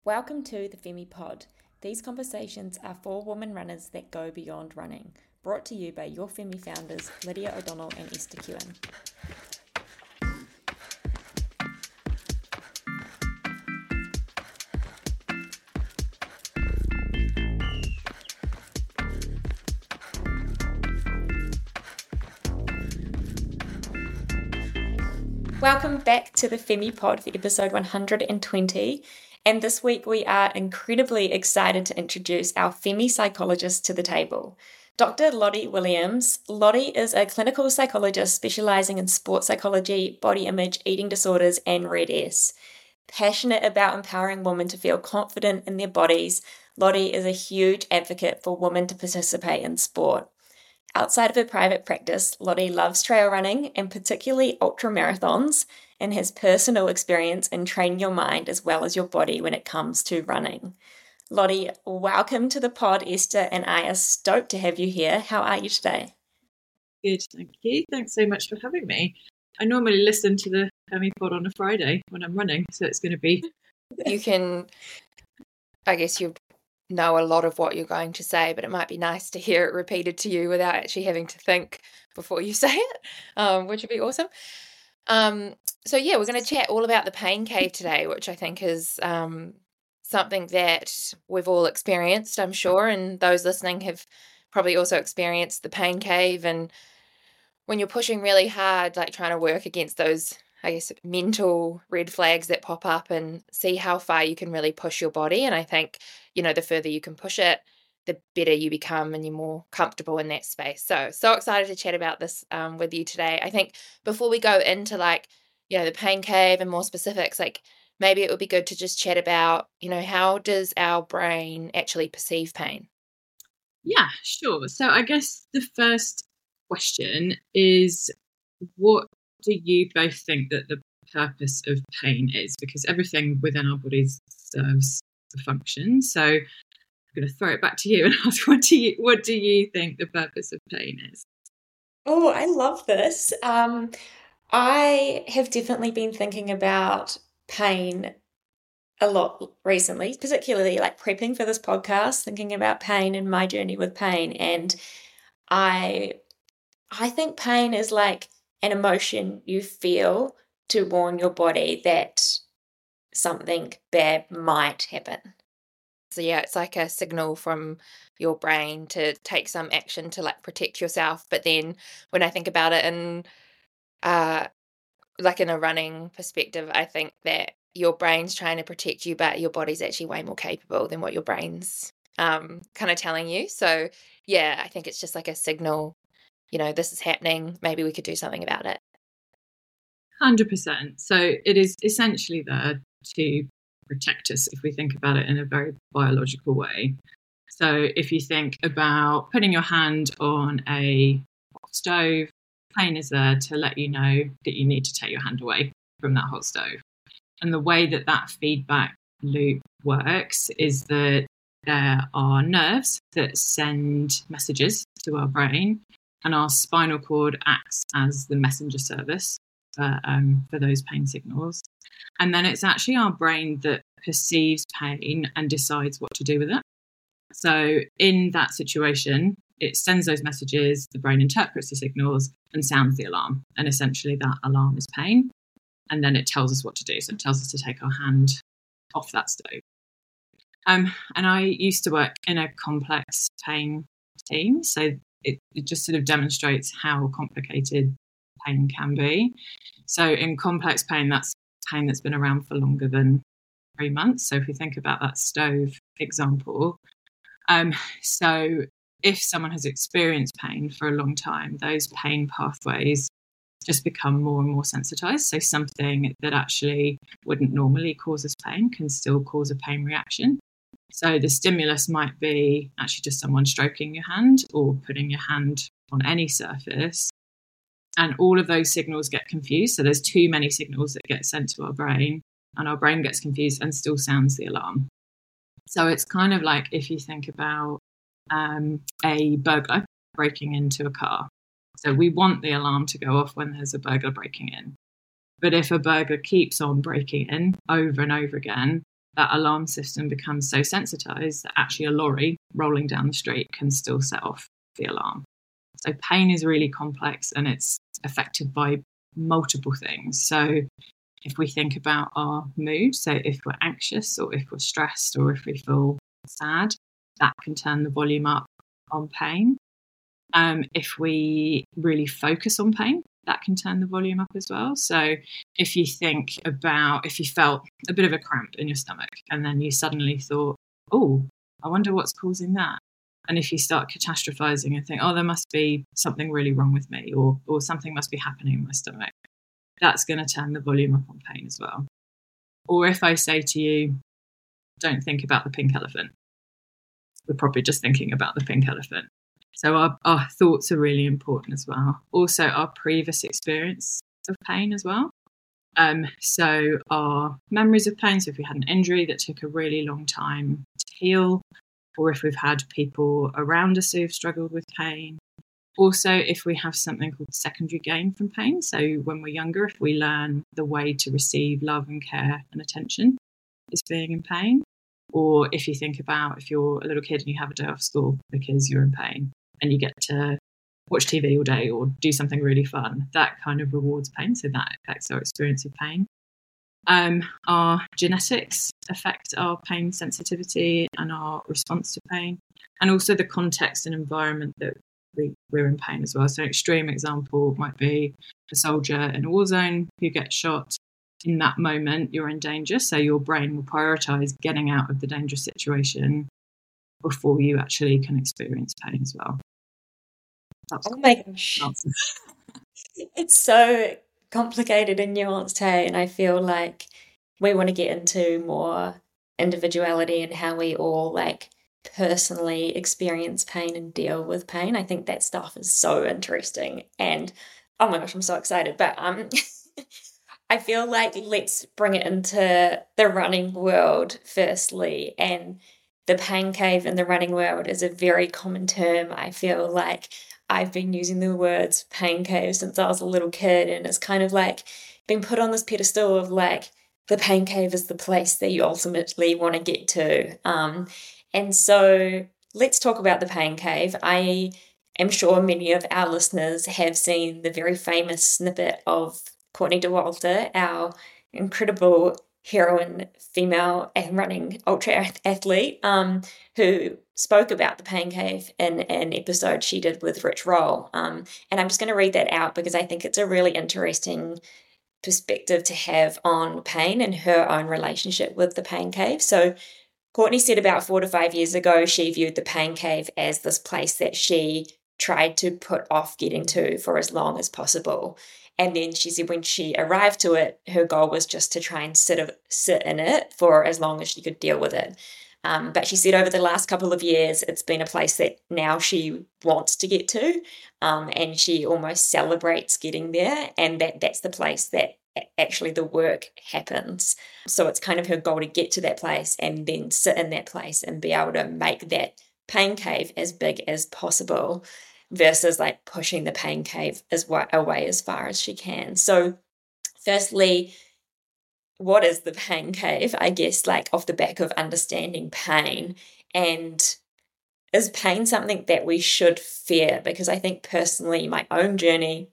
Welcome to the Femi Pod. These conversations are for women runners that go beyond running. Brought to you by your Femi founders, Lydia O'Donnell and Esther Kewen. Welcome back to the Femi Pod for episode 120. And this week we are incredibly excited to introduce our Femi psychologist to the table, Dr. Lottie Williams. Lottie is a clinical psychologist specialising in sports psychology, body image, eating disorders, and Red S. Passionate about empowering women to feel confident in their bodies, Lottie is a huge advocate for women to participate in sport. Outside of her private practice, Lottie loves trail running and particularly ultra marathons, and has personal experience in training your mind as well as your body when it comes to running. Lottie, welcome to the pod. Esther and I are stoked to have you here. How are you today? Good, thank you. Thanks so much for having me. I normally listen to the Femi Pod on a Friday when I'm running, so it's going to be... You can, I guess you know a lot of what you're going to say, but it might be nice to hear it repeated to you without actually having to think before you say it, which would be awesome. So yeah, we're going to chat all about the pain cave today, which I think is something that we've all experienced, I'm sure, and those listening have probably also experienced the pain cave. And when you're pushing really hard, like trying to work against those, I guess, mental red flags that pop up and see how far you can really push your body. And I think, you know, the further you can push it, the better you become and you're more comfortable in that space. So excited to chat about this with you today. I think before we go into the pain cave and more specifics, maybe it would be good to just chat about, how does our brain actually perceive pain? Yeah, sure. So I guess the first question is, what do you both think that the purpose of pain is? Because everything within our bodies serves a function. So I'm going to throw it back to you and ask, what do you think the purpose of pain is? Oh, I love this. I have definitely been thinking about pain a lot recently, particularly prepping for this podcast, thinking about pain and my journey with pain. And I think pain is like an emotion you feel to warn your body that something bad might happen. So yeah, it's like a signal from your brain to take some action to protect yourself. But then when I think about it in in a running perspective, I think that your brain's trying to protect you, but your body's actually way more capable than what your brain's kind of telling you. So yeah, I think it's just like a signal, this is happening. Maybe we could do something about it. 100%. So it is essentially there to protect us if we think about it in a very biological way. So if you think about putting your hand on a hot stove, pain is there to let you know that you need to take your hand away from that hot stove. And the way that feedback loop works is that there are nerves that send messages to our brain, and our spinal cord acts as the messenger service for those pain signals. And then it's actually our brain that perceives pain and decides what to do with it. So in that situation, it sends those messages, the brain interprets the signals and sounds the alarm. And essentially that alarm is pain. And then it tells us what to do. So it tells us to take our hand off that stove. And I used to work in a complex pain team. So it just sort of demonstrates how complicated pain can be. So in complex pain, that's pain that's been around for longer than 3 months. So if we think about that stove example, so if someone has experienced pain for a long time, those pain pathways just become more and more sensitized. So something that actually wouldn't normally cause us pain can still cause a pain reaction. So the stimulus might be actually just someone stroking your hand or putting your hand on any surface. And all of those signals get confused. So there's too many signals that get sent to our brain, and our brain gets confused and still sounds the alarm. So it's kind of like if you think about a burglar breaking into a car. So we want the alarm to go off when there's a burglar breaking in. But if a burglar keeps on breaking in over and over again, that alarm system becomes so sensitized that actually a lorry rolling down the street can still set off the alarm. So pain is really complex and it's affected by multiple things. So if we think about our mood, so if we're anxious or if we're stressed or if we feel sad, that can turn the volume up on pain. If we really focus on pain, that can turn the volume up as well. So if you think about if you felt a bit of a cramp in your stomach and then you suddenly thought, oh, I wonder what's causing that. And if you start catastrophizing and think, oh, there must be something really wrong with me or something must be happening in my stomach, that's going to turn the volume up on pain as well. Or if I say to you, don't think about the pink elephant, we're probably just thinking about the pink elephant. So our thoughts are really important as well. Also, our previous experience of pain as well. So our memories of pain, so if we had an injury that took a really long time to heal, or if we've had people around us who've struggled with pain. Also, if we have something called secondary gain from pain. So when we're younger, if we learn the way to receive love and care and attention is being in pain. Or if you think about if you're a little kid and you have a day off school because you're in pain and you get to watch TV all day or do something really fun, that kind of rewards pain. So that affects our experience of pain. Our genetics affect our pain sensitivity and our response to pain, and also the context and environment that we're in pain as well. So an extreme example might be a soldier in a war zone who gets shot. In that moment, you're in danger, so your brain will prioritize getting out of the dangerous situation before you actually can experience pain as well. Oh my gosh. It's so complicated and nuanced, hey? And I feel like we want to get into more individuality and how we all like personally experience pain and deal with pain. I think that stuff is so interesting. And oh my gosh, I'm so excited. But I feel like let's bring it into the running world firstly. And the pain cave in the running world is a very common term. I feel like I've been using the words pain cave since I was a little kid, and it's kind of like been put on this pedestal of like the pain cave is the place that you ultimately want to get to. And so let's talk about the pain cave. I am sure many of our listeners have seen the very famous snippet of Courtney Dauwalter, our incredible heroine, female and running ultra athlete, who spoke about the pain cave in an episode she did with Rich Roll. And I'm just going to read that out because I think it's a really interesting perspective to have on pain and her own relationship with the pain cave. So Courtney said about 4 to 5 years ago, she viewed the pain cave as this place that she tried to put off getting to for as long as possible. And then she said when she arrived to it, her goal was just to try and sit in it for as long as she could deal with it. But she said over the last couple of years, it's been a place that now she wants to get to, and she almost celebrates getting there, and that's the place that actually the work happens. So it's kind of her goal to get to that place and then sit in that place and be able to make that pain cave as big as possible versus like pushing the pain cave away as far as she can. So firstly, what is the pain cave? I guess like off the back of understanding pain, and is pain something that we should fear? Because I think personally, my own journey,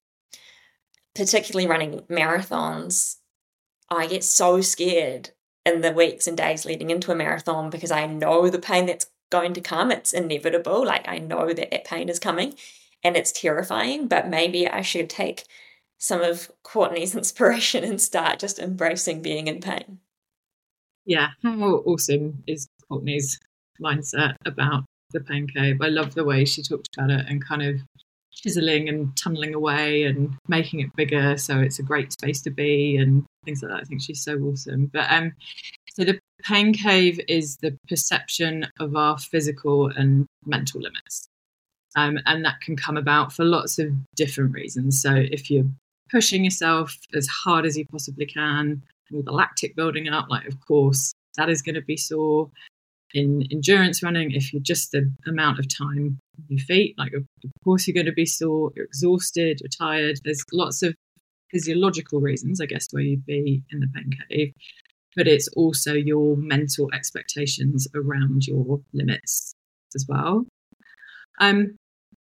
particularly running marathons, I get so scared in the weeks and days leading into a marathon because I know the pain that's going to come. It's inevitable. Like I know that pain is coming and it's terrifying, but maybe I should take some of Courtney's inspiration and start just embracing being in pain. Yeah, how awesome is Courtney's mindset about the pain cave? I love the way she talked about it and kind of chiseling and tunneling away and making it bigger so it's a great space to be and things like that. I think she's so awesome. But so the pain cave is the perception of our physical and mental limits. And that can come about for lots of different reasons. So if you're pushing yourself as hard as you possibly can, with the lactic building up, like of course that is going to be sore. In endurance running, if you're just the amount of time on your feet, like of course you're going to be sore, you're exhausted, you're tired. There's lots of physiological reasons, I guess, where you'd be in the pain cave. but it's also your mental expectations around your limits as well. And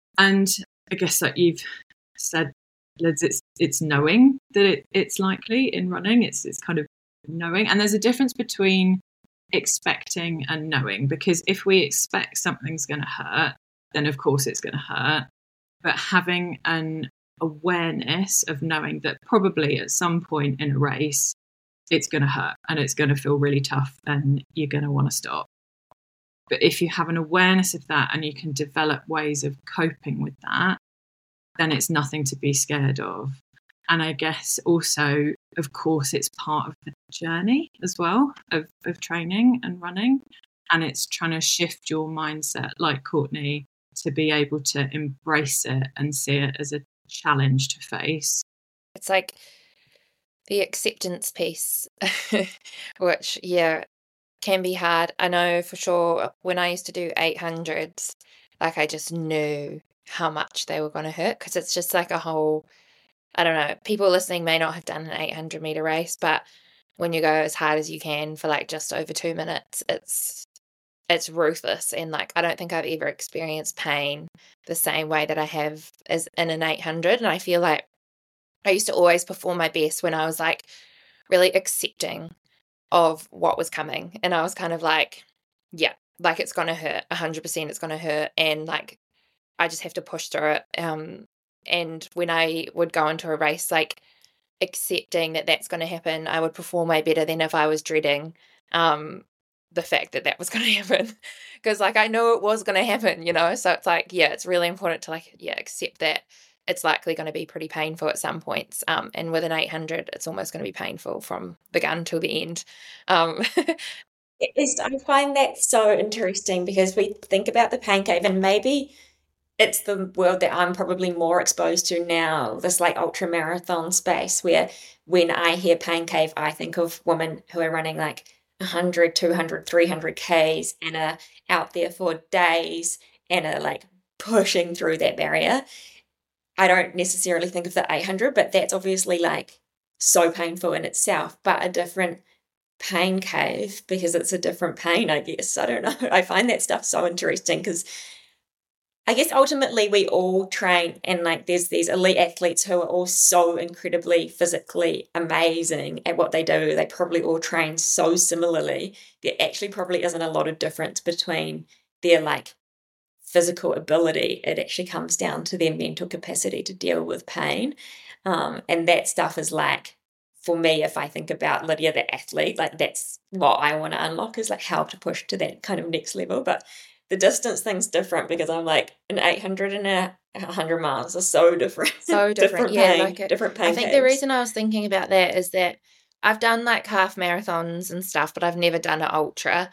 I guess like you've said, Liz, it's knowing that it's likely in running. It's kind of knowing, and there's a difference between expecting and knowing, because if we expect something's going to hurt, then of course it's going to hurt. But having an awareness of knowing that probably at some point in a race it's going to hurt and it's going to feel really tough and you're going to want to stop. But if you have an awareness of that and you can develop ways of coping with that, then it's nothing to be scared of. And I guess also, of course, it's part of the journey as well of training and running. And it's trying to shift your mindset, like Courtney, to be able to embrace it and see it as a challenge to face. It's like the acceptance piece, which, can be hard. I know for sure when I used to do 800s, like I just knew how much they were going to hurt, because it's just like a whole, I don't know, people listening may not have done an 800 meter race, but when you go as hard as you can for like just over 2 minutes, it's ruthless. And like, I don't think I've ever experienced pain the same way that I have as in an 800. And I feel like I used to always perform my best when I was like really accepting of what was coming. And I was kind of like, yeah, like it's going to hurt 100%. It's going to hurt. And like, I just have to push through it. And when I would go into a race, like accepting that that's going to happen, I would perform way better than if I was dreading the fact that was going to happen, because like I know it was going to happen, so it's like, it's really important to like accept that it's likely going to be pretty painful at some points, and with an 800 it's almost going to be painful from the gun till the end. I find that so interesting, because we think about the pain cave, and maybe it's the world that I'm probably more exposed to now, this like ultra marathon space, where when I hear pain cave, I think of women who are running like 100, 200, 300 Ks and are out there for days and are like pushing through that barrier. I don't necessarily think of the 800, but that's obviously like so painful in itself, but a different pain cave, because it's a different pain, I guess. I don't know. I find that stuff so interesting, because I guess ultimately we all train, and like there's these elite athletes who are all so incredibly physically amazing at what they do. They probably all train so similarly. There actually probably isn't a lot of difference between their like physical ability. It actually comes down to their mental capacity to deal with pain. And that stuff is like, for me, if I think about Lydia, the athlete, like that's what I want to unlock, is like how to push to that kind of next level. But the distance thing's different, because I'm like an 800 and a 100 miles are so different. So different. Pain, different pain. I think the reason I was thinking about that is that I've done like half marathons and stuff, but I've never done an ultra.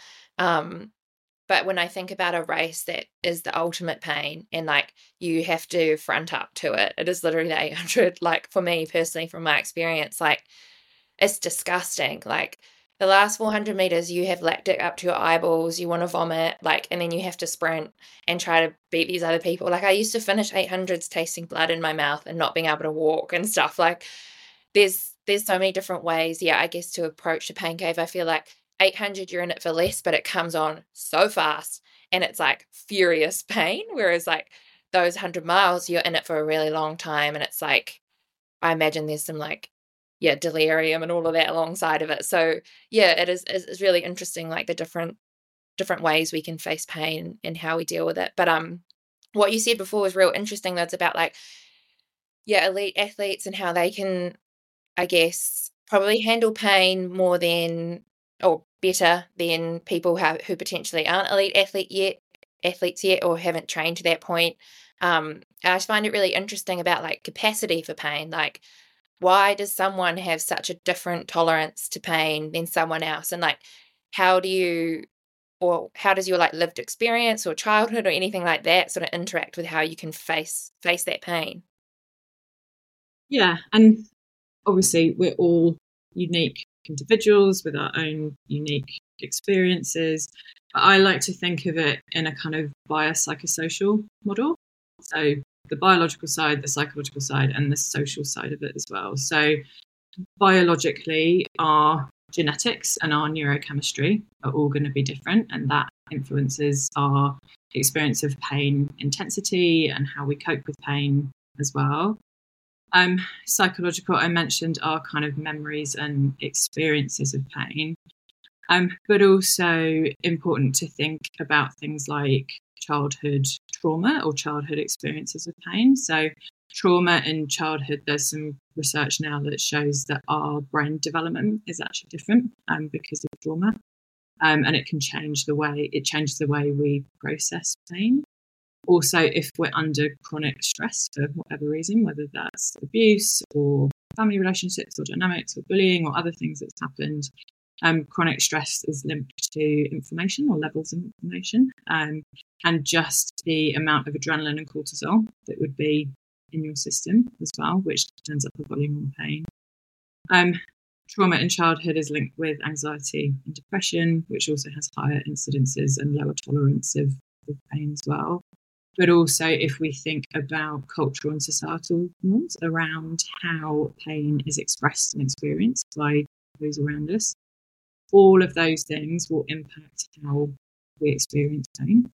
But when I think about a race that is the ultimate pain, and like you have to front up to it, it is literally the 800. Like for me personally, from my experience, like it's disgusting. Like the last 400 meters, you have lactic up to your eyeballs, you want to vomit, like, and then you have to sprint and try to beat these other people. Like I used to finish 800s tasting blood in my mouth and not being able to walk and stuff. Like there's so many different ways, I guess, to approach the pain cave. I feel like 800, you're in it for less, but it comes on so fast and it's like furious pain. Whereas like those 100 miles, you're in it for a really long time. And it's like, I imagine there's some like, delirium and all of that alongside of it. So it's really interesting, like the different ways we can face pain and how we deal with it. But what you said before was real interesting. That's about like elite athletes and how they can, I guess, probably handle pain more than or better than people who potentially aren't elite athletes yet or haven't trained to that point. I just find it really interesting about like capacity for pain. Like, why does someone have such a different tolerance to pain than someone else? And like, how does your like lived experience or childhood or anything like that sort of interact with how you can face that pain? Yeah, and obviously we're all unique individuals with our own unique experiences. But I like to think of it in a kind of biopsychosocial model. So the biological side, the psychological side, and the social side of it as well. So biologically, our genetics and our neurochemistry are all going to be different, and that influences our experience of pain intensity and how we cope with pain as well. Psychological, I mentioned, are kind of memories and experiences of pain, but also important to think about things like childhood trauma or childhood experiences of pain. So trauma in childhood, there's some research now that shows that our brain development is actually different because of trauma. And it can changes the way we process pain. Also, if we're under chronic stress for whatever reason, whether that's abuse or family relationships or dynamics or bullying or other things that's happened, chronic stress is linked to inflammation or levels of inflammation, and just the amount of adrenaline and cortisol that would be in your system as well, which turns up the volume on pain. Trauma in childhood is linked with anxiety and depression, which also has higher incidences and lower tolerance of pain as well. But also, if we think about cultural and societal norms around how pain is expressed and experienced by those around us, all of those things will impact how we experience pain.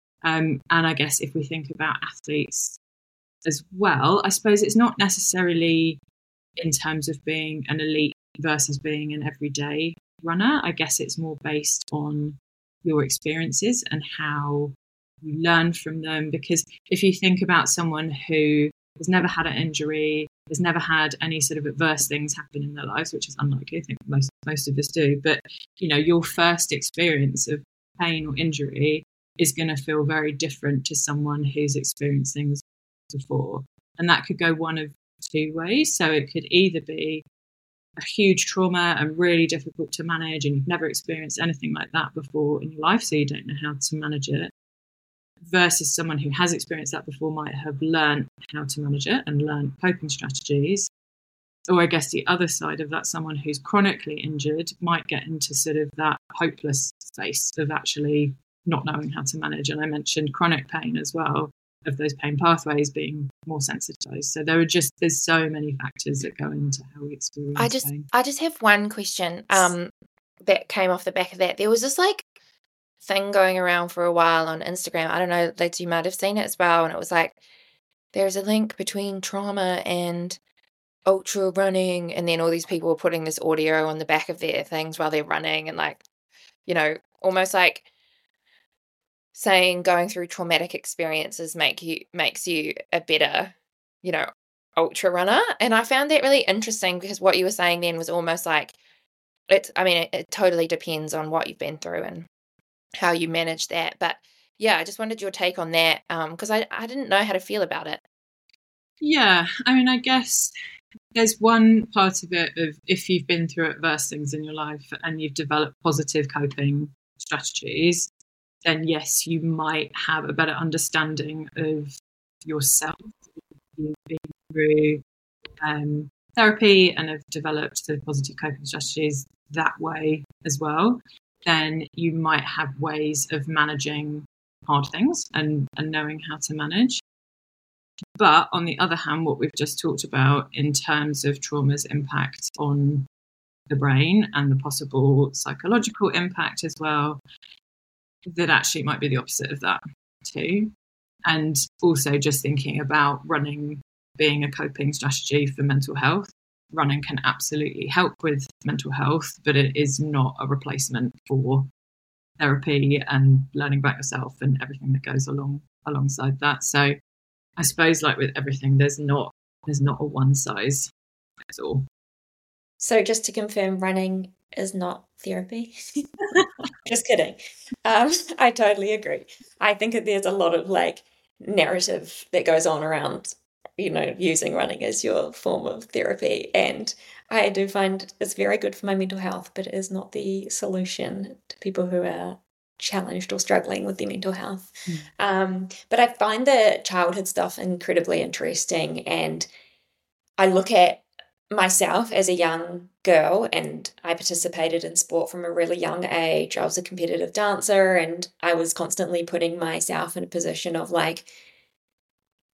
And I guess if we think about athletes as well, I suppose it's not necessarily in terms of being an elite versus being an everyday runner. I guess it's more based on your experiences and how you learn from them. Because if you think about someone who has never had an injury, has never had any sort of adverse things happen in their lives, which is unlikely, I think most of us do, but your first experience of pain or injury is going to feel very different to someone who's experienced things before. And that could go one of two ways. So it could either be a huge trauma and really difficult to manage, and you've never experienced anything like that before in your life, so you don't know how to manage it, versus someone who has experienced that before might have learned how to manage it and learned coping strategies. Or I guess the other side of that, someone who's chronically injured might get into sort of that hopeless space of actually not knowing how to manage. And I mentioned chronic pain as well, of those pain pathways being more sensitized. So there's so many factors that go into how we experience pain. I just have one question that came off the back of that. There was this thing going around for a while on Instagram. I don't know, Liz, you might have seen it as well. And it was like, there's a link between trauma and ultra running. And then all these people were putting this audio on the back of their things while they're running, and almost like saying going through traumatic experiences makes you a better, ultra runner. And I found that really interesting, because what you were saying then was almost like it totally depends on what you've been through and how you manage that. But yeah, I just wanted your take on that, because I didn't know how to feel about it. Yeah, I guess there's one part of it of, if you've been through adverse things in your life and you've developed positive coping strategies, then yes, you might have a better understanding of yourself. You've been through therapy and have developed the positive coping strategies that way as well. Then you might have ways of managing hard things and knowing how to manage. But on the other hand, what we've just talked about in terms of trauma's impact on the brain and the possible psychological impact as well, that actually might be the opposite of that too. And also just thinking about running being a coping strategy for mental health. Running can absolutely help with mental health, but it is not a replacement for therapy and learning about yourself and everything that goes alongside that. So I suppose, like with everything, there's not a one size fits all. So just to confirm, running is not therapy. Just kidding. I totally agree. I think that there's a lot of narrative that goes on around, using running as your form of therapy. And I do find it's very good for my mental health, but it is not the solution to people who are challenged or struggling with their mental health. But I find the childhood stuff incredibly interesting. And I look at myself as a young girl, and I participated in sport from a really young age. I was a competitive dancer, and I was constantly putting myself in a position of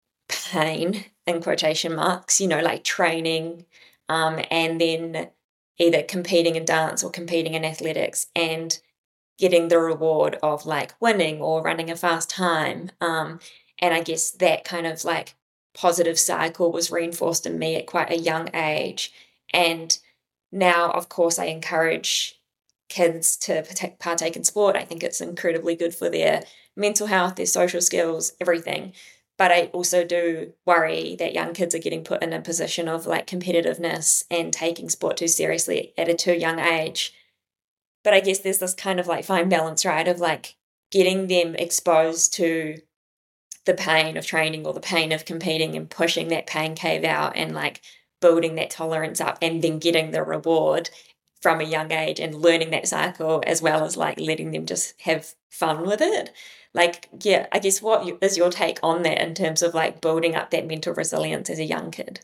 pain in quotation marks, training, and then either competing in dance or competing in athletics and getting the reward of like winning or running a fast time. And I guess that kind of like positive cycle was reinforced in me at quite a young age. And now, of course, I encourage kids to partake in sport. I think it's incredibly good for their mental health, their social skills, everything. But I also do worry that young kids are getting put in a position of like competitiveness and taking sport too seriously at a too young age. But I guess there's this kind of like fine balance, right, of like getting them exposed to the pain of training or the pain of competing and pushing that pain cave out and like building that tolerance up and then getting the reward from a young age and learning that cycle, as well as like letting them just have fun with it. Like, yeah, I guess is your take on that in terms of like building up that mental resilience as a young kid?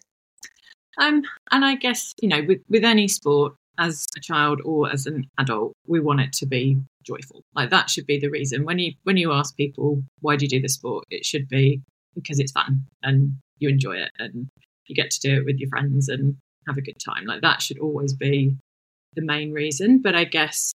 And I guess, with any sport, as a child or as an adult, we want it to be joyful. Like that should be the reason. When you ask people, why do you do this sport? It should be because it's fun and you enjoy it and you get to do it with your friends and have a good time. Like that should always be the main reason. But I guess,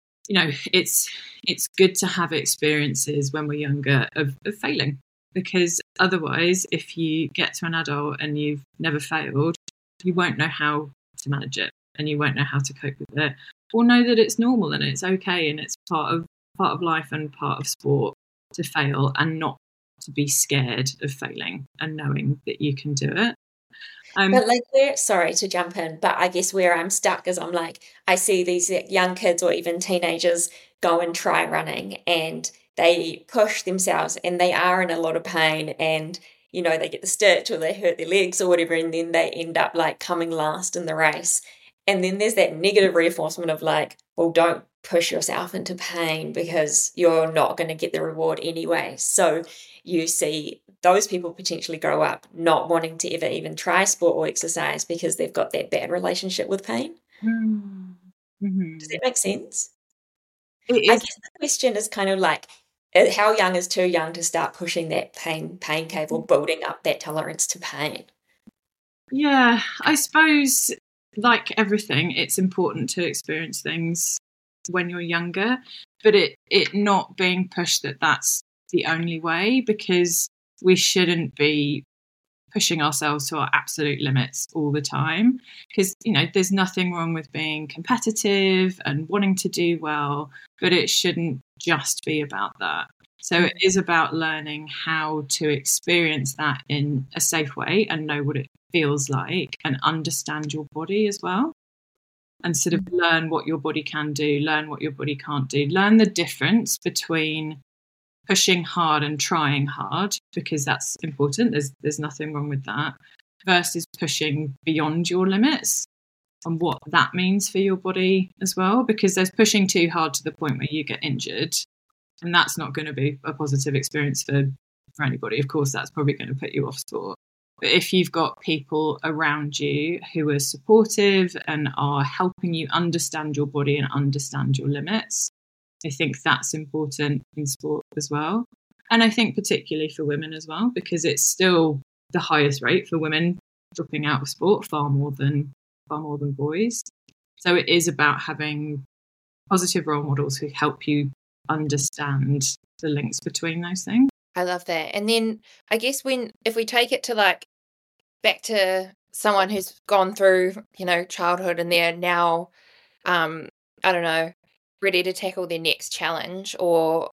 it's good to have experiences when we're younger of failing, because otherwise, if you get to an adult and you've never failed, you won't know how to manage it and you won't know how to cope with it, or know that it's normal and it's okay and it's part of life and part of sport to fail and not to be scared of failing and knowing that you can do it. But like, sorry to jump in, but I guess where I'm stuck is I'm like, I see these young kids or even teenagers go and try running and they push themselves and they are in a lot of pain and, they get the stitch or they hurt their legs or whatever, and then they end up like coming last in the race. And then there's that negative reinforcement of like, well, don't push yourself into pain because you're not going to get the reward anyway. So you see those people potentially grow up not wanting to ever even try sport or exercise because they've got that bad relationship with pain. Mm-hmm. Does that make sense? I guess the question is kind of like, how young is too young to start pushing that pain cave or building up that tolerance to pain? Yeah, I suppose like everything, it's important to experience things when you're younger, but it not being pushed that's the only way, because we shouldn't be pushing ourselves to our absolute limits all the time, because there's nothing wrong with being competitive and wanting to do well, but it shouldn't just be about that. So it is about learning how to experience that in a safe way and know what it feels like and understand your body as well, and sort of learn what your body can do, learn what your body can't do, learn the difference between pushing hard and trying hard, because that's important. There's nothing wrong with that, versus pushing beyond your limits and what that means for your body as well, because there's pushing too hard to the point where you get injured, and that's not going to be a positive experience for anybody. Of course, that's probably going to put you off sport. But if you've got people around you who are supportive and are helping you understand your body and understand your limits, I think that's important in sport as well. And I think particularly for women as well, because it's still the highest rate for women dropping out of sport, far more than boys. So it is about having positive role models who help you understand the links between those things. I love that. And then I guess if we take it to like back to someone who's gone through, childhood and they're now, I don't know, ready to tackle their next challenge or,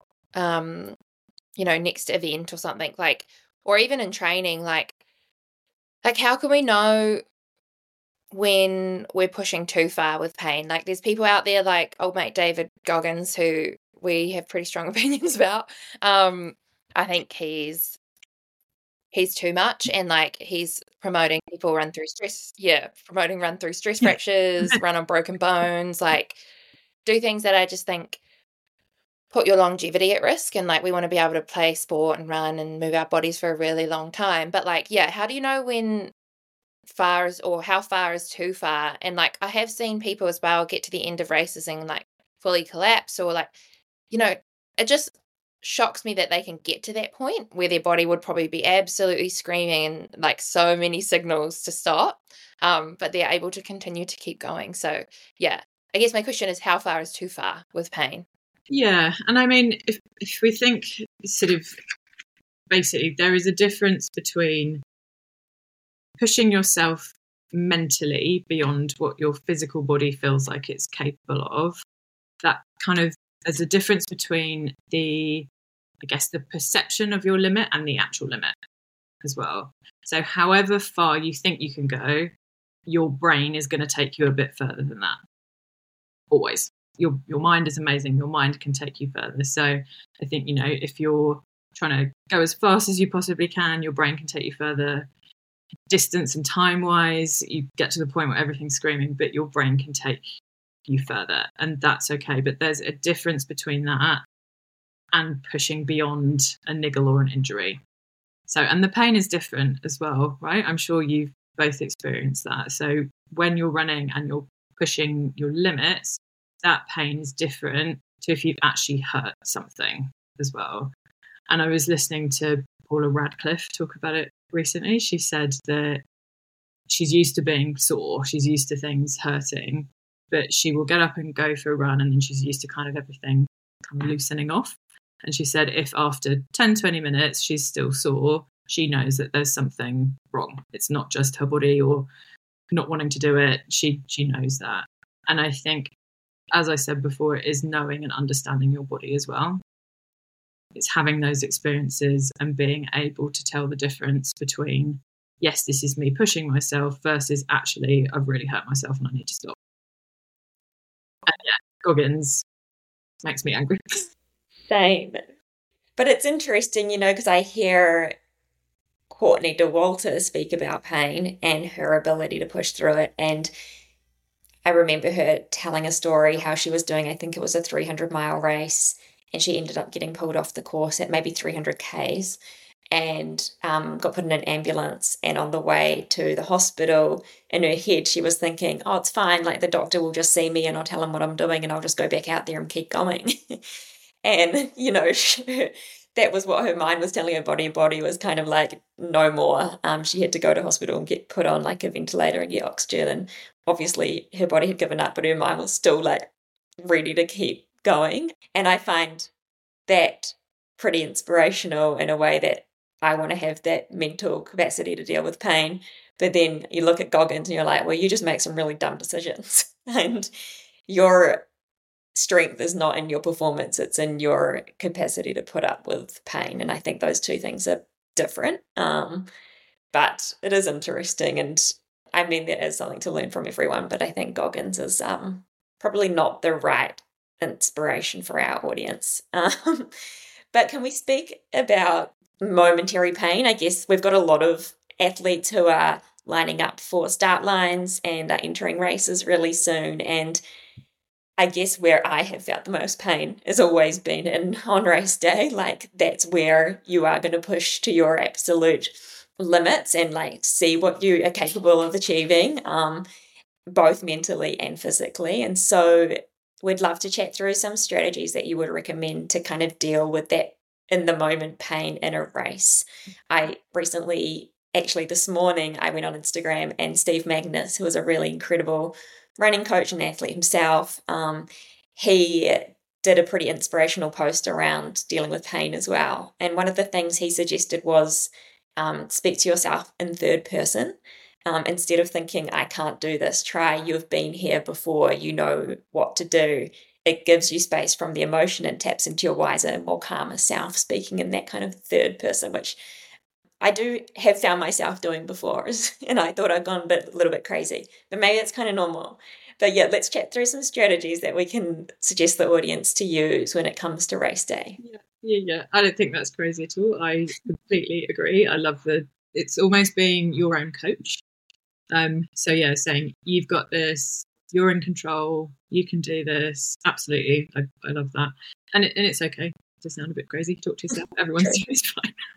next event or something, like, or even in training, like how can we know when we're pushing too far with pain? Like there's people out there like old mate David Goggins, who we have pretty strong opinions about. I think he's too much, and like he's promoting people run through stress fractures, run on broken bones, like do things that I just think put your longevity at risk. And like we want to be able to play sport and run and move our bodies for a really long time, but like, yeah, how do you know when how far is too far? And like I have seen people as well get to the end of races and like fully collapse, or like, it just shocks me that they can get to that point where their body would probably be absolutely screaming and like so many signals to stop, but they're able to continue to keep going. So yeah, I guess my question is, how far is too far with pain? Yeah, and I mean, if we think sort of basically, there is a difference between pushing yourself mentally beyond what your physical body feels like it's capable of. That kind of, there's a difference between the perception of your limit and the actual limit as well. So however far you think you can go, your brain is going to take you a bit further than that. Always. Your mind is amazing. Your mind can take you further. So I think, if you're trying to go as fast as you possibly can, your brain can take you further. Distance and time wise, you get to the point where everything's screaming, but your brain can take you further, and that's okay. But there's a difference between that and pushing beyond a niggle or an injury. So, and the pain is different as well, right? I'm sure you've both experienced that. So when you're running and you're pushing your limits, that pain is different to if you've actually hurt something as well. And I was listening to Paula Radcliffe talk about it recently. She said that she's used to being sore, she's used to things hurting, but she will get up and go for a run, and then she's used to kind of everything kind of loosening off. And she said if after 10-20 minutes she's still sore, she knows that there's something wrong. It's not just her body or not wanting to do it. She knows that. And I think, as I said before, it is knowing and understanding your body as well. It's having those experiences and being able to tell the difference between, yes, this is me pushing myself, versus actually, I've really hurt myself and I need to stop. And yeah, Goggins makes me angry. Same. But it's interesting, because I hear Courtney Dauwalter speak about pain and her ability to push through it. And I remember her telling a story how she was doing, I think it was a 300-mile race, and she ended up getting pulled off the course at maybe 300 Ks and got put in an ambulance. And on the way to the hospital, in her head, she was thinking, oh, it's fine. Like, the doctor will just see me and I'll tell him what I'm doing and I'll just go back out there and keep going. And, that was what her mind was telling her body. Body was kind of like, no more. She had to go to hospital and get put on like a ventilator and get oxygen. And obviously her body had given up, but her mind was still like ready to keep going. And I find that pretty inspirational in a way that I want to have that mental capacity to deal with pain. But then you look at Goggins and you're like, well, you just make some really dumb decisions. And your strength is not in your performance, it's in your capacity to put up with pain. And I think those two things are different. But it is interesting. And I mean, there is something to learn from everyone, but I think Goggins is probably not the right inspiration for our audience. But can we speak about momentary pain? I guess we've got a lot of athletes who are lining up for start lines and are entering races really soon. And I guess where I have felt the most pain has always been on race day. Like, that's where you are going to push to your absolute limits and like see what you are capable of achieving, both mentally and physically. And so we'd love to chat through some strategies that you would recommend to kind of deal with that in the moment pain in a race. I recently, actually this morning, I went on Instagram and Steve Magnus, who is a really incredible running coach and athlete himself, he did a pretty inspirational post around dealing with pain as well. And one of the things he suggested was speak to yourself in third person. Instead of thinking, I can't do this, try, you've been here before, you know what to do. It gives you space from the emotion and taps into your wiser, more calmer self, speaking in that kind of third person, which I do have found myself doing before, and I thought I'd gone a little bit crazy, but maybe it's kind of normal. But yeah, let's chat through some strategies that we can suggest the audience to use when it comes to race day. Yeah. I don't think that's crazy at all. I completely agree. I love it's almost being your own coach. So yeah, saying you've got this, you're in control, you can do this. Absolutely. I love that. And it's okay to sound a bit crazy. Talk to yourself. Everyone's doing is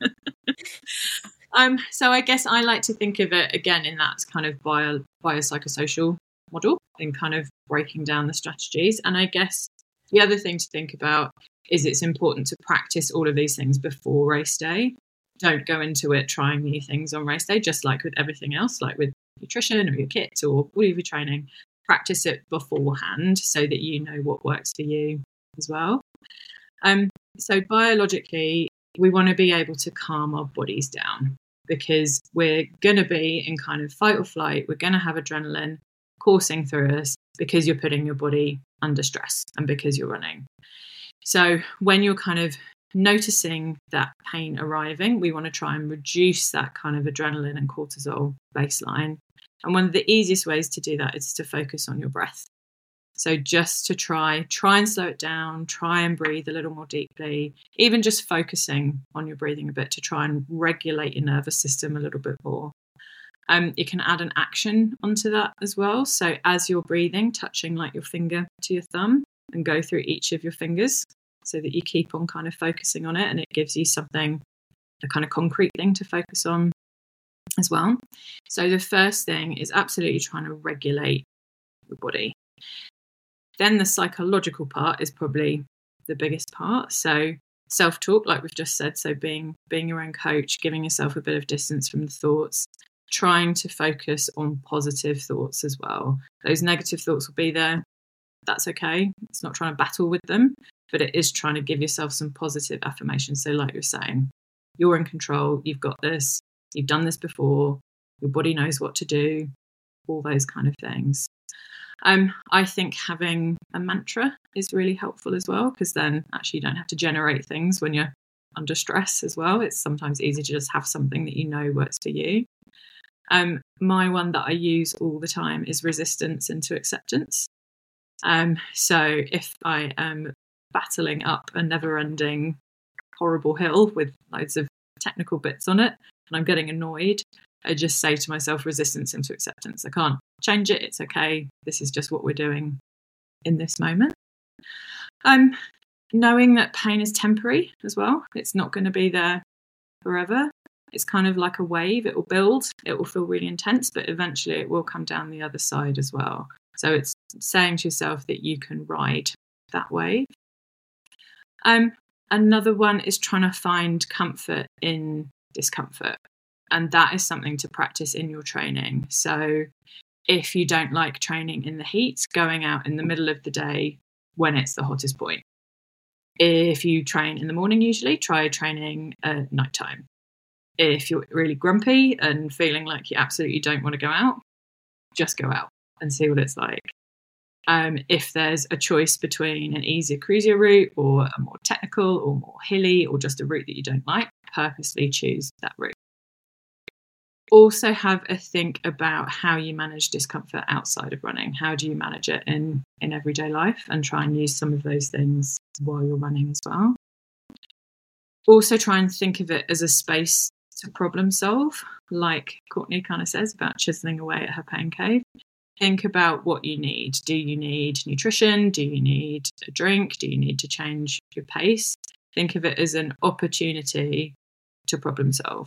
fine. So I guess I like to think of it again in that kind of biopsychosocial model and kind of breaking down the strategies. And I guess the other thing to think about is it's important to practice all of these things before race day. Don't go into it trying new things on race day, just like with everything else, like with nutrition or your kit or whatever training. Practice it beforehand so that you know what works for you as well. So biologically, we want to be able to calm our bodies down, because we're going to be in kind of fight or flight. We're going to have adrenaline coursing through us because you're putting your body under stress and because you're running. So when you're kind of noticing that pain arriving, we want to try and reduce that kind of adrenaline and cortisol baseline. And one of the easiest ways to do that is to focus on your breath. So just to try and slow it down, try and breathe a little more deeply, even just focusing on your breathing a bit to try and regulate your nervous system a little bit more. You can add an action onto that as well. So as you're breathing, touching like your finger to your thumb and go through each of your fingers so that you keep on kind of focusing on it, and it gives you something, a kind of concrete thing to focus on as well. So the first thing is absolutely trying to regulate your body. Then the psychological part is probably the biggest part. So self-talk, like we've just said, so being your own coach, giving yourself a bit of distance from the thoughts, trying to focus on positive thoughts as well. Those negative thoughts will be there. That's okay. It's not trying to battle with them, but it is trying to give yourself some positive affirmations. So like you're saying, you're in control, you've got this, you've done this before, your body knows what to do, all those kind of things. I think having a mantra is really helpful as well, because then actually you don't have to generate things when you're under stress as well. It's sometimes easy to just have something that you know works for you. My one that I use all the time is resistance into acceptance. So if I am battling up a never-ending horrible hill with loads of technical bits on it and I'm getting annoyed, I just say to myself, resistance into acceptance. I can't change it. It's okay. This is just what we're doing in this moment. Knowing that pain is temporary as well. It's not going to be there forever. It's kind of like a wave. It will build. It will feel really intense, but eventually it will come down the other side as well. So it's saying to yourself that you can ride that wave. Another one is trying to find comfort in discomfort. And that is something to practice in your training. So if you don't like training in the heat, going out in the middle of the day when it's the hottest point. If you train in the morning, usually try training at nighttime. If you're really grumpy and feeling like you absolutely don't want to go out, just go out and see what it's like. If there's a choice between an easier, cruisier route or a more technical or more hilly or just a route that you don't like, purposely choose that route. Also have a think about how you manage discomfort outside of running. How do you manage it in everyday life, and try and use some of those things while you're running as well. Also try and think of it as a space to problem solve, like Courtney kind of says about chiseling away at her pain cave. Think about what you need. Do you need nutrition? Do you need a drink? Do you need to change your pace? Think of it as an opportunity to problem solve.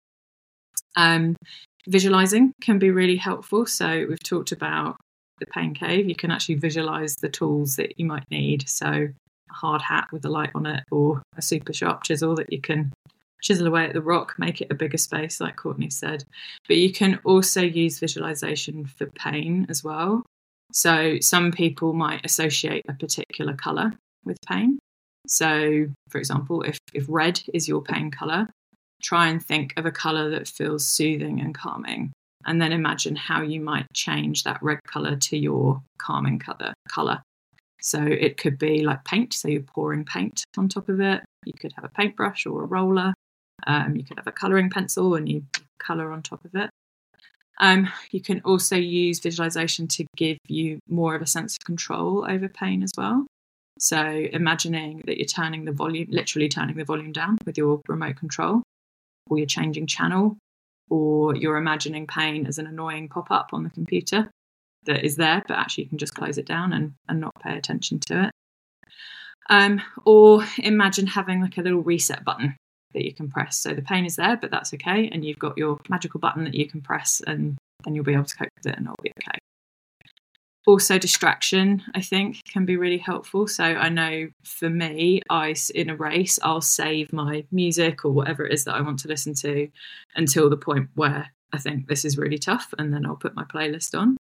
Visualizing can be really helpful. So we've talked about the pain cave. You can actually visualize the tools that you might need. So a hard hat with a light on it, or a super sharp chisel that you can chisel away at the rock, make it a bigger space, like Courtney said. But you can also use visualization for pain as well. So some people might associate a particular color with pain. So, for example, if red is your pain color, try and think of a colour that feels soothing and calming, and then imagine how you might change that red colour to your calming colour. So it could be like paint, so you're pouring paint on top of it. You could have a paintbrush or a roller. You could have a colouring pencil and you colour on top of it. You can also use visualisation to give you more of a sense of control over pain as well. So imagining that you're literally turning the volume down with your remote control, or you're changing channel, or you're imagining pain as an annoying pop-up on the computer that is there, but actually you can just close it down and not pay attention to it. Or imagine having like a little reset button that you can press. So the pain is there, but that's okay. And you've got your magical button that you can press, and then you'll be able to cope with it and it'll be okay. Also, distraction, I think, can be really helpful. So I know for me, in a race, I'll save my music or whatever it is that I want to listen to until the point where I think this is really tough, and then I'll put my playlist on.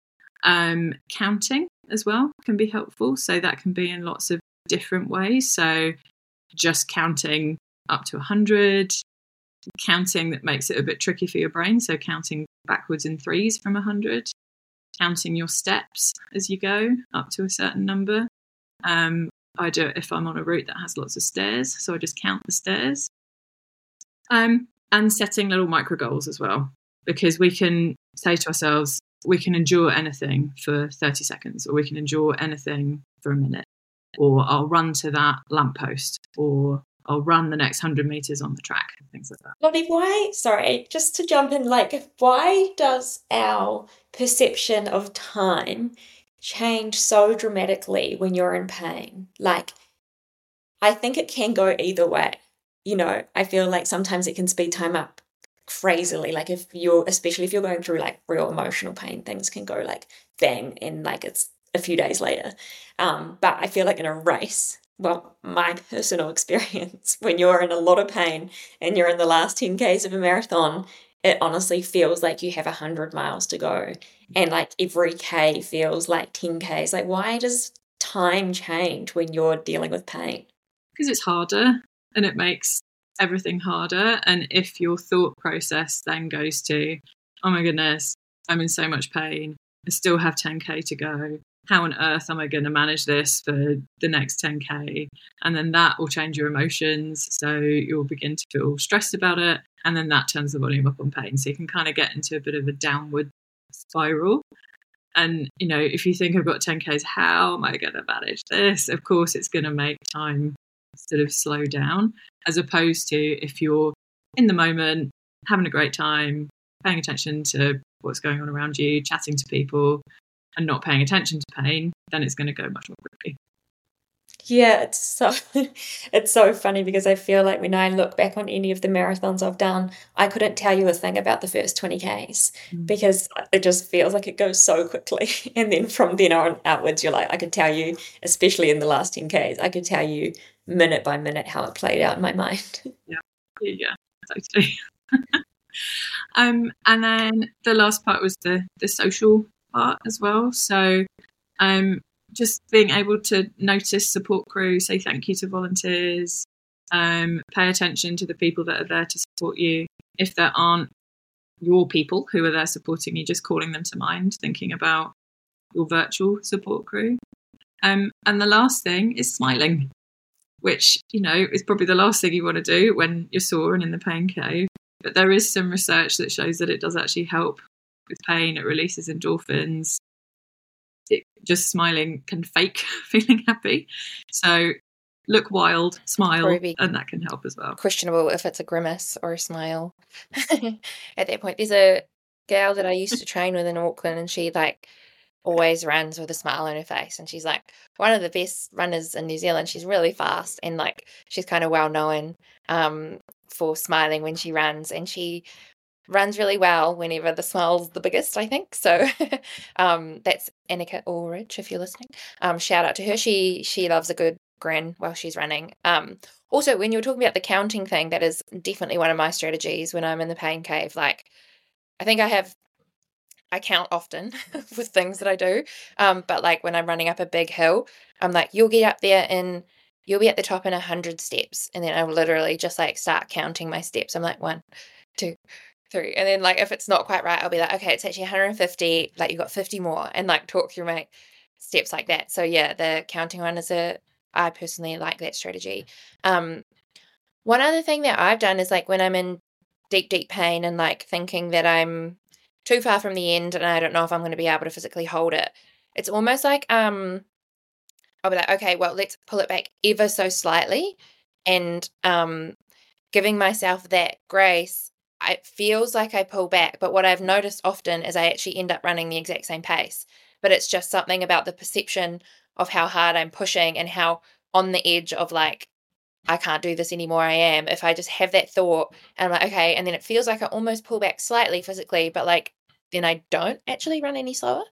Counting as well can be helpful. So that can be in lots of different ways. So just counting up to 100, counting that makes it a bit tricky for your brain. So counting backwards in threes from 100. Counting your steps as you go up to a certain number. I do it if I'm on a route that has lots of stairs, so I just count the stairs. And setting little micro goals as well, because we can say to ourselves, we can endure anything for 30 seconds, or we can endure anything for a minute, or I'll run to that lamppost, or I'll run the next 100 meters on the track, and things like that. Lottie, sorry, just to jump in, why does our perception of time change so dramatically when you're in pain? I think it can go either way. I feel like sometimes it can speed time up crazily. Especially if you're going through real emotional pain, things can go bang, and it's a few days later. But I feel like in a race, well, my personal experience, when you're in a lot of pain and you're in the last 10 Ks of a marathon, it honestly feels like you have 100 miles to go. And every K feels like 10 Ks. Why does time change when you're dealing with pain? Because it's harder, and it makes everything harder. And if your thought process then goes to, oh my goodness, I'm in so much pain, I still have 10K to go, how on earth am I going to manage this for the next 10K? And then that will change your emotions. So you'll begin to feel stressed about it. And then that turns the volume up on pain. So you can kind of get into a bit of a downward spiral. And, if you think I've got 10Ks, how am I going to manage this? Of course, it's going to make time sort of slow down, as opposed to if you're in the moment, having a great time, paying attention to what's going on around you, chatting to people, and not paying attention to pain, then it's going to go much more quickly. Yeah, it's so funny, because I feel like when I look back on any of the marathons I've done, I couldn't tell you a thing about the first 20 Ks because it just feels like it goes so quickly. And then from then on outwards, you're I could tell you, especially in the last 10 Ks, I could tell you minute by minute how it played out in my mind. Yeah, totally. And then the last part was the social part as well. So just being able to notice support crew, say thank you to volunteers, pay attention to the people that are there to support you. If there aren't your people who are there supporting you, just calling them to mind, thinking about your virtual support crew. And the last thing is smiling, which, is probably the last thing you want to do when you're sore and in the pain cave. But there is some research that shows that it does actually help with pain. It releases endorphins. Just smiling can fake feeling happy. So look wild, smile, and that can help as well. Questionable if it's a grimace or a smile. At that point, there's a gal that I used to train with in Auckland, and she always runs with a smile on her face, and she's one of the best runners in New Zealand. She's really fast, and she's kind of well known for smiling when she runs, and she runs really well whenever the smile's the biggest, I think. So that's Annika Ulrich, if you're listening. Shout out to her. She loves a good grin while she's running. Also, when you were talking about the counting thing, that is definitely one of my strategies when I'm in the pain cave. I think I count often with things that I do. But when I'm running up a big hill, I'm you'll get up there and you'll be at the top in 100 steps. And then I will literally just start counting my steps. I'm 1, 2, 3. And then if it's not quite right, I'll be okay, it's actually 150. You've got 50 more, and talk through my steps like that. So yeah, the counting one I personally like that strategy. One other thing that I've done is when I'm in deep pain and thinking that I'm too far from the end and I don't know if I'm going to be able to physically hold it. It's almost I'll be okay, well, let's pull it back ever so slightly, and giving myself that grace. It feels like I pull back, but what I've noticed often is I actually end up running the exact same pace. But it's just something about the perception of how hard I'm pushing and how on the edge of I can't do this anymore I am. If I just have that thought and I'm okay, and then it feels like I almost pull back slightly physically, but then I don't actually run any slower.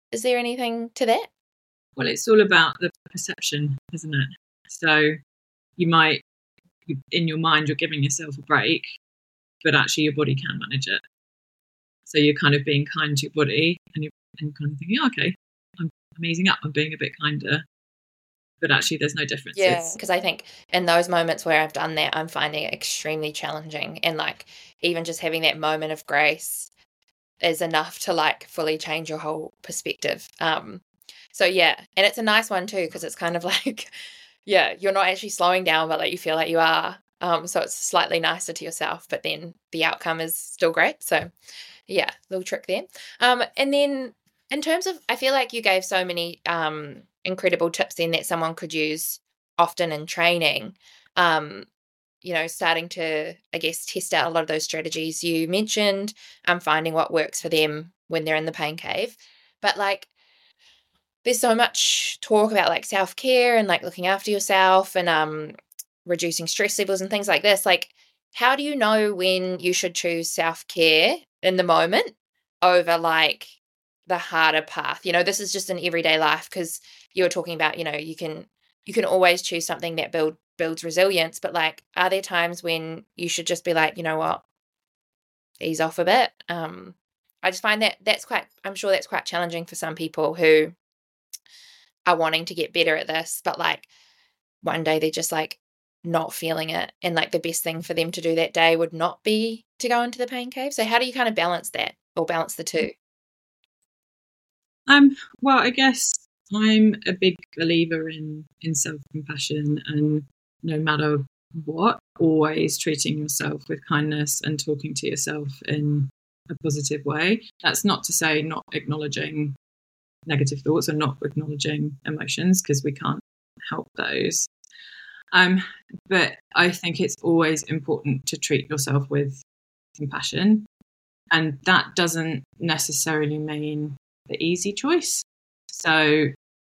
Is there anything to that? Well, it's all about the perception, isn't it? So you might, in your mind, you're giving yourself a break, but actually your body can manage it. So you're kind of being kind to your body, and you're kind of thinking, okay, I'm easing up, I'm being a bit kinder. But actually there's no difference. Yeah, because I think in those moments where I've done that, I'm finding it extremely challenging. And like even just having that moment of grace is enough to like fully change your whole perspective. So yeah, and it's a nice one too, because it's kind of like, yeah, you're not actually slowing down, but like you feel like you are. So it's slightly nicer to yourself, but then the outcome is still great. So yeah, little trick there. And then in terms of, I feel like you gave so many incredible tips then that someone could use often in training. Starting to, I guess, test out a lot of those strategies you mentioned, finding what works for them when they're in the pain cave. But like, there's so much talk about like self-care and like looking after yourself and reducing stress levels and things like this. Like, how do you know when you should choose self-care in the moment over like the harder path? This is just in everyday life, because you were talking about, you can always choose something that builds resilience, but like, are there times when you should just be like, you know what, ease off a bit? I just find I'm sure that's quite challenging for some people who are wanting to get better at this, but like one day they're just like not feeling it, and like the best thing for them to do that day would not be to go into the pain cave. So how do you kind of balance that, or balance the two? Well, I guess I'm a big believer in self-compassion, and no matter what, always treating yourself with kindness and talking to yourself in a positive way. That's not to say not acknowledging negative thoughts or not acknowledging emotions, because we can't help those. But I think it's always important to treat yourself with compassion, and that doesn't necessarily mean the easy choice. So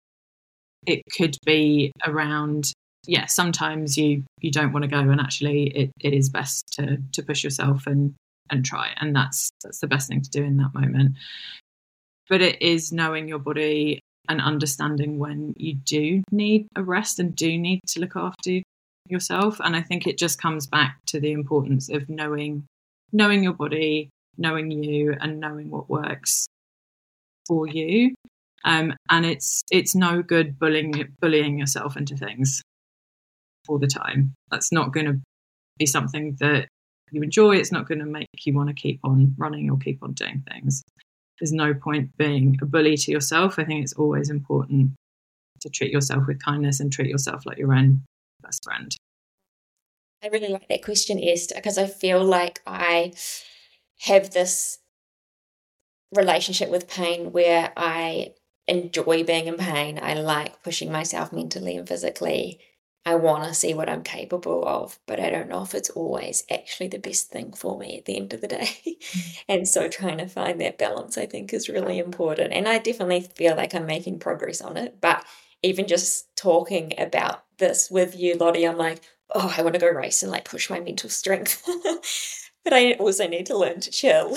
it could be around, sometimes you don't want to go, and actually it is best to push yourself and try, and that's the best thing to do in that moment. But it is knowing your body and understanding when you do need a rest and do need to look after yourself. And I think it just comes back to the importance of knowing your body, knowing you, and knowing what works for you. And it's no good bullying yourself into things all the time. That's not going to be something that you enjoy. It's not going to make you want to keep on running or keep on doing things. There's no point being a bully to yourself. I think it's always important to treat yourself with kindness and treat yourself like your own best friend. I really like that question, Esther, because I feel like I have this relationship with pain where I enjoy being in pain. I like pushing myself mentally and physically. I want to see what I'm capable of, but I don't know if it's always actually the best thing for me at the end of the day. And so trying to find that balance, I think, is really important. And I definitely feel like I'm making progress on it. But even just talking about this with you, Lottie, I'm like, oh, I want to go race and like push my mental strength. But I also need to learn to chill.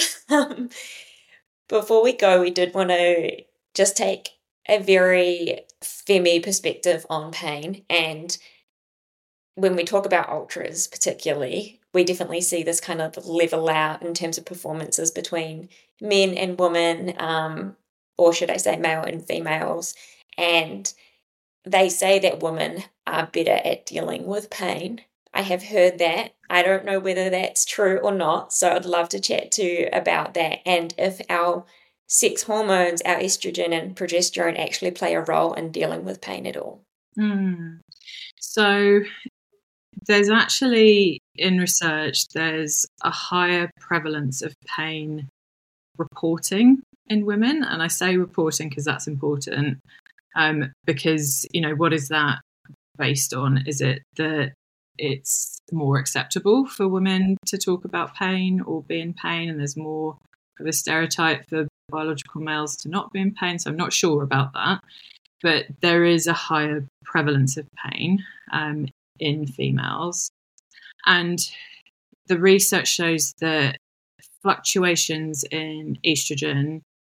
Before we go, we did want to just take a very femi perspective on pain. And when we talk about ultras particularly, we definitely see this kind of level out in terms of performances between men and women, or should I say male and females. And they say that women are better at dealing with pain. I have heard that. I don't know whether that's true or not, so I'd love to chat to you about that, and if our sex hormones, our estrogen and progesterone, actually play a role in dealing with pain at all. So there's actually, in research, there's a higher prevalence of pain reporting in women. And I say reporting because that's important, because, what is that based on? Is it that it's more acceptable for women to talk about pain or be in pain, and there's more of a stereotype for biological males to not be in pain? So I'm not sure about that. But there is a higher prevalence of pain in females. And the research shows that fluctuations in estrogen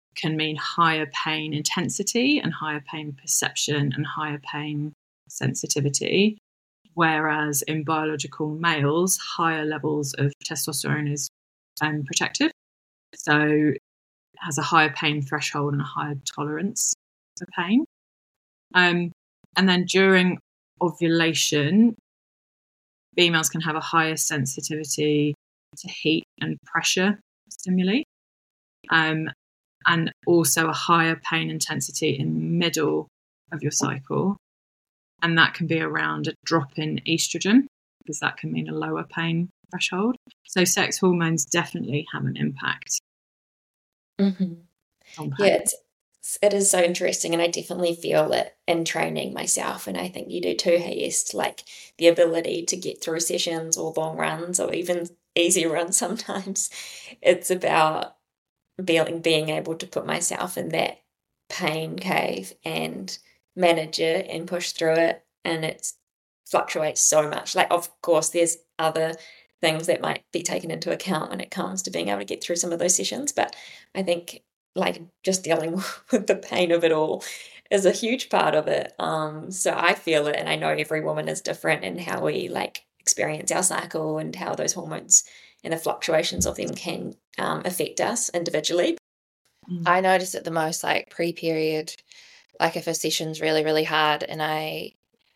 can mean higher pain intensity and higher pain perception and higher pain sensitivity. Whereas in biological males, higher levels of testosterone is protective. So it has a higher pain threshold and a higher tolerance for pain. And then during ovulation, females can have a higher sensitivity to heat and pressure stimuli, and also a higher pain intensity in the middle of your cycle. And that can be around a drop in estrogen, because that can mean a lower pain threshold. So sex hormones definitely have an impact on pain. Yeah, it is so interesting, and I definitely feel it in training myself, and I think you do too, Hayes, like the ability to get through sessions or long runs or even easy runs sometimes. It's about being able to put myself in that pain cave and manage it and push through it, and it fluctuates so much. Like, of course, there's other things that might be taken into account when it comes to being able to get through some of those sessions, but I think like just dealing with the pain of it all is a huge part of it. So I feel it, and I know every woman is different in how we like experience our cycle and how those hormones and the fluctuations of them can affect us individually. I notice it the most like pre-period, like if a session's really, really hard, and I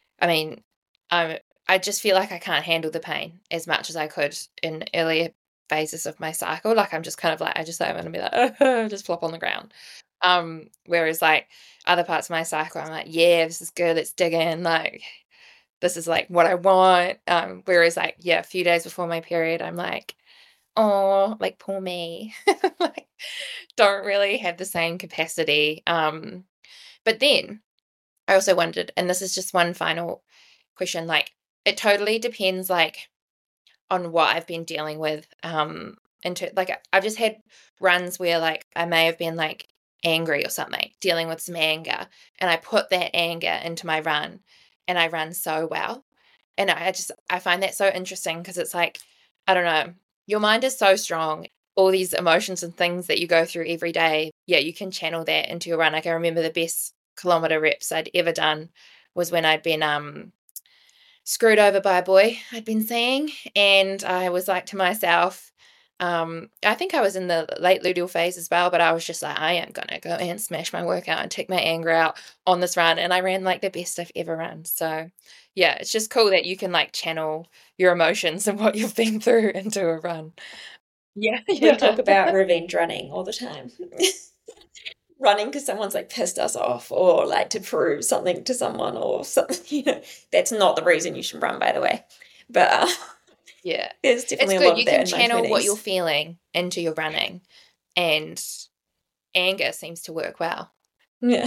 just feel like I can't handle the pain as much as I could in earlier phases of my cycle. Like I'm just kind of like, I'm going to be like, just flop on the ground. Whereas like other parts of my cycle, I'm like, yeah, this is good. Let's dig in. Like, this is like what I want. Whereas like, yeah, a few days before my period, I'm like, oh, like poor me. Like, don't really have the same capacity. But then I also wondered, and this is just one final question, like it totally depends like on what I've been dealing with. Like I've just had runs where like I may have been like angry or something, dealing with some anger, and I put that anger into my run and I run so well. And I find that so interesting, because it's like, I don't know, your mind is so strong. All these emotions and things that you go through every day, yeah, you can channel that into your run. Like I remember the best kilometer reps I'd ever done was when I'd been screwed over by a boy I'd been seeing, and I was like to myself, I think I was in the late luteal phase as well, but I was just like, I am gonna go and smash my workout and take my anger out on this run, and I ran like the best I've ever run. So yeah, it's just cool that you can like channel your emotions and what you've been through into a run. Yeah. We talk about revenge running all the time. Running because someone's like pissed us off, or like to prove something to someone or something. That's not the reason you should run, by the way. But yeah, there's definitely it's a lot good. You of that can in my channel what 20s. you're feeling into your running, and anger seems to work well. Yeah.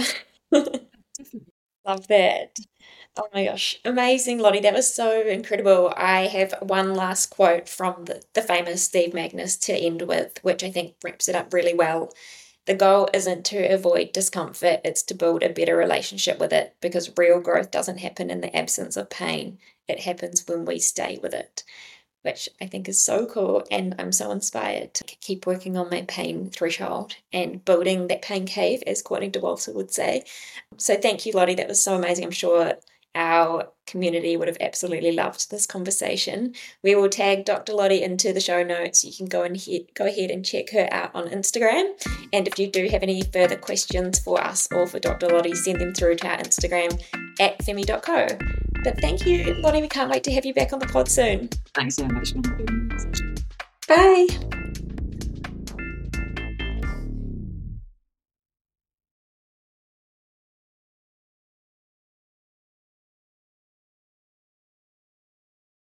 Love that. Oh my gosh. Amazing, Lottie. That was so incredible. I have one last quote from the famous Steve Magnus to end with, which I think wraps it up really well. The goal isn't to avoid discomfort, it's to build a better relationship with it, because real growth doesn't happen in the absence of pain. It happens when we stay with it, which I think is so cool. And I'm so inspired to keep working on my pain threshold and building that pain cave, as Courtney Dauwalter would say. So thank you, Lottie. That was so amazing. I'm sure our community would have absolutely loved this conversation. We will tag Dr. Lottie into the show notes. You can go ahead and check her out on Instagram. And if you do have any further questions for us or for Dr. Lottie, send them through to our Instagram at femi.co. But thank you, Lottie. We can't wait to have you back on the pod soon. Thanks so much for having me. Bye.